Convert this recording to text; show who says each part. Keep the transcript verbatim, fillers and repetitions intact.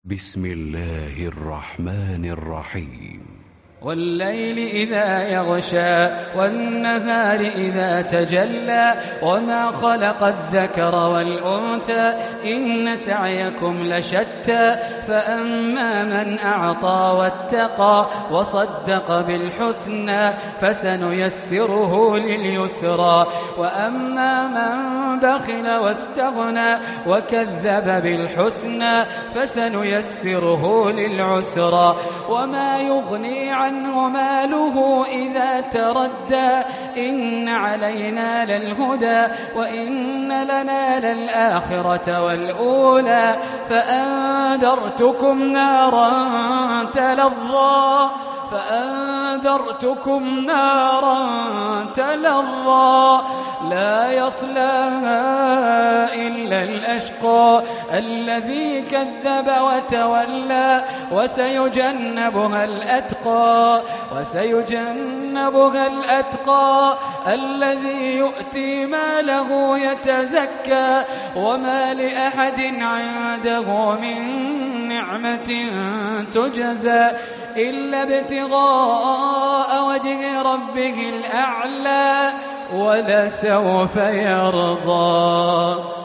Speaker 1: بسم الله الرحمن الرحيم
Speaker 2: والليل إذا يغشى والنهار إذا تجلى وما خلق الذكر والأنثى إن سعيكم لشتى فأما من أعطى واتقى وصدق بالحسنى فسنيسره لليسرى وأما من بخل واستغنى وكذب بالحسنى فسنيسره للعسرى وما يغني عنه ماله إذا تردى إن علينا للهدى وإن لنا للآخرة والأولى فأنذرتكم نارا تلظى فأنذرتكم نارا تلظى لا يصلاها إلا الأشقى الذي كذب وتولى وسيجنبها الأتقى وسيجنبها الأتقى الذي يؤتي ماله يتزكى وما لأحد عنده من نعمة تجزى إلا ابتغاء وجه ربه الأعلى ولسوف يرضى.